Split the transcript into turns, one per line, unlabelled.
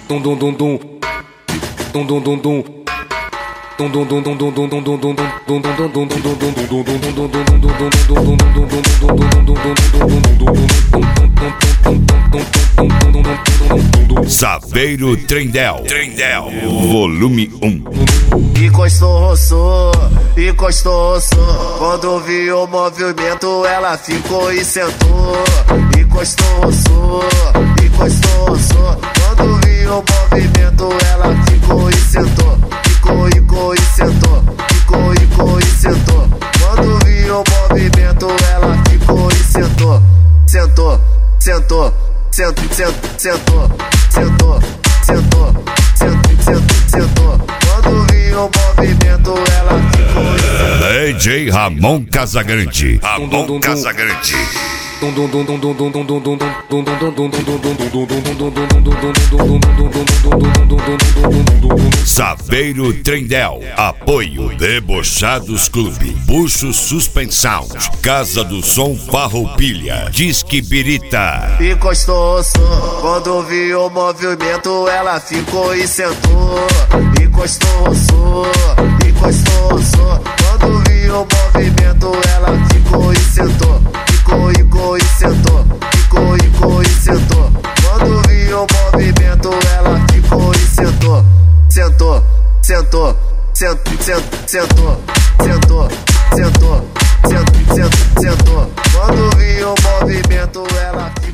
dum dum dum dum dum dum dum dum dum dum dum dum dum dum dum dum dum
Saveiro Trindel, volume 1.
Encostou, roçou, encostou, roçou. Quando viu o movimento, ela ficou e sentou. Encostou, roçou, encostou, roçou. Quando viu o movimento, ela ficou e sentou. Ficou e sentou. Ficou e sentou. Quando viu o movimento, ela ficou e sentou. Sentou, sentou, sentou, sentou, sentou, sentou, sentou. Quando viu o movimento, ela ficou e sentou.
DJ Ramon Casagrande. Saveiro Trindel, apoio Debochados Clube, Bucho Suspensão, Casa do Som Farroupilha, Disque Birita.
Encostou, roçou. Quando viu o movimento, ela ficou e sentou. Encostou, roçou, encostou, roçou. Quando viu o movimento, ela ficou e sentou. Ficou e sentou. Ficou e sentou. Quando viu o movimento, ela ficou e sentou. Sentou, sentou, sentou, sentou, sentou, sentou. Quando viu o movimento, ela